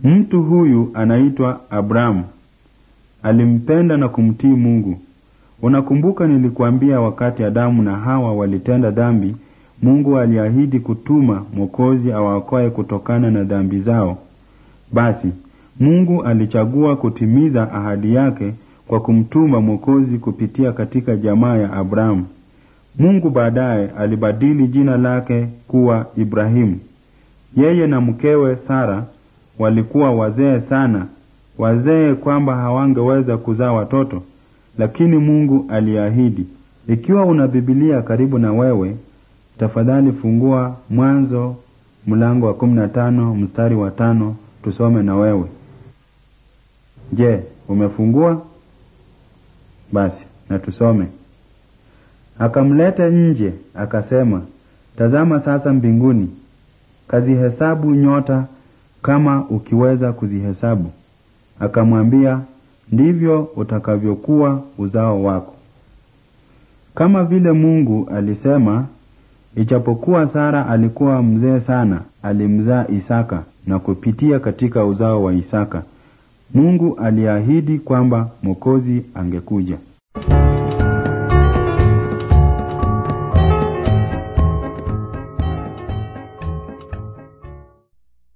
Mtu huyu anaitwa Abrahamu. Alimpenda na kumtii Mungu. Unakumbuka nilikuambia wakati Adamu na Hawa walitenda dhambi, Mungu aliahidi kutuma Mwokozi awaokoe kutokana na dhambi zao. Basi, Mungu alichagua kutimiza ahadi yake kwa kumtuma Mwokozi kupitia katika jamaa ya Abrahamu. Mungu baadaye alibadili jina lake kuwa Ibrahimu. Yeye na mkewe Sara walikuwa wazee sana, wazee kwamba hawangeweza kuzaa watoto, lakini Mungu aliahidi. Ikiwa una Biblia karibu na wewe, tafadhali fungua Mwanzo mlango wa 15 mstari wa 5 tusome na wewe. Je, umefungua? Basi, na tusome. Akamleta nje, akasema, tazama sasa mbinguni, kazihesabu nyota kama ukiweza kuzihesabu. Akamwambia, ndivyo utakavyokuwa uzao wako. Kama vile Mungu alisema, ijapokuwa Sara alikuwa mzee sana, alimzaa Isaka, na kupitia katika uzao wa Isaka, Mungu aliahidi kwamba Mwokozi angekuja.